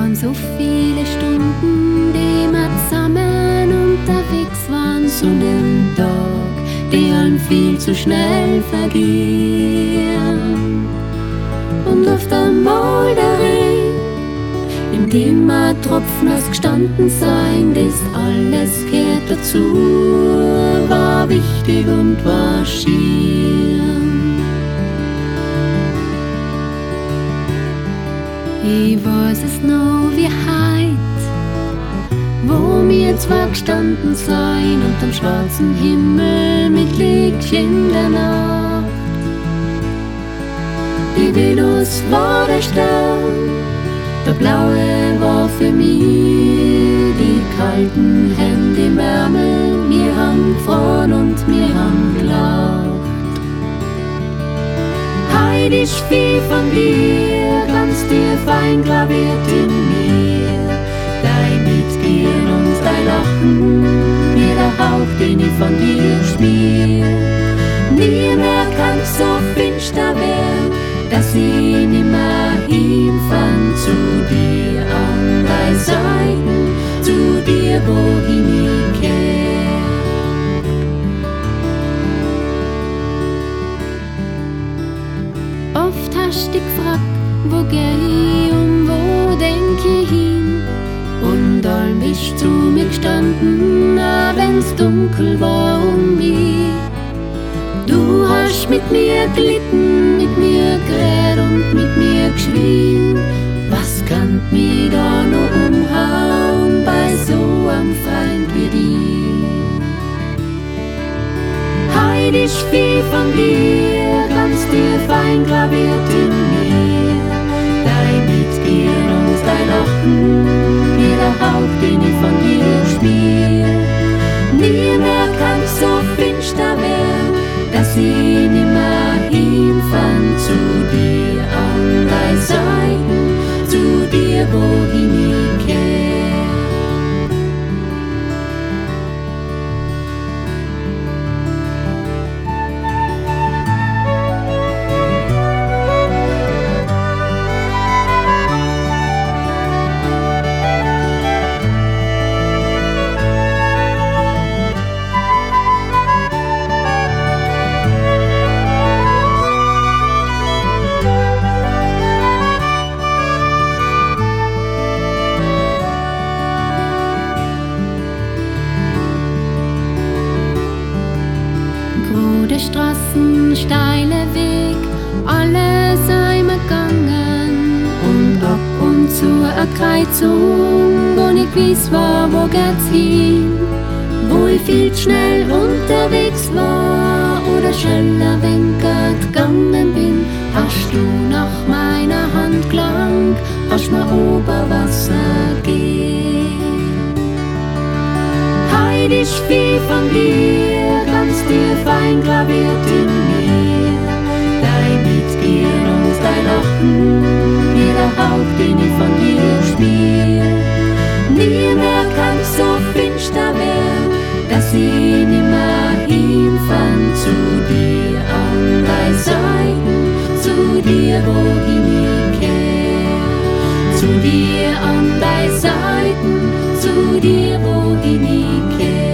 waren so viele Stunden, die wir zusammen unterwegs waren, so einem Tag, die einem viel zu schnell vergehen. Und oft einmal der Regen, in dem ein Tropfen ausgestanden sein, das alles gehört dazu, war wichtig und war schier. Ich weiß es noch wie heut, wo wir zwar gestanden sein unterm schwarzen Himmel mit Licht in der Nacht. Die Venus war der Stern, der blaue war für mich, die kalten Hände im Ärmel, wir haben gefroren und wir haben gelacht. Heut ist viel von dir, ganz tief eingraviert in mir, dein Mitgehen und dein Lachen, jeder Hauch, den ich von dir spür. Nie mehr kann's so finster werden, dass ich nimmer hinfand zu dir an dein Seiten, zu dir, wohin ich kehr. Oft hast du dich gefragt, wo geh ich und wo denk ich hin? Und allem bist du mir gestanden, auch wenn's dunkel war um mich. Du hast mit mir gelitten, mit mir geredet und mit mir geschrien. Was kann mich da noch umhauen bei so einem Freund wie dir? Heut ist viel von dir, ganz tief eingraviert in mir, dein Mitgehen und dein Lachen, jeder Hauch, den ich von dir spür. Nie mehr kann's so finster werden, dass ich nimmer hinfand zu dir an dein Seiten, zu dir, wohin ich kehr. Straßen, steile Weg, alle sind wir gegangen und ab und zu eine Kreuzung, wo nicht gewiss war, wo geht's hin, wo ich viel zu schnell unterwegs war oder schneller wenkert gegangen bin, hast du nach meiner Hand gelangt, hast mir ober Wasser gegeben. Heut ist viel von dir, ganz tief eingraviert in mir, dein Mitgehen und dein Lachen, jeder Hauch, den ich von dir spür. Nie mehr kann's so finster werden, dass ich nimmer hinfand zu dir an dein Seiten, zu dir, wohin ich kehr. Zu dir an dein Seiten, zu dir, wohin ich kehr.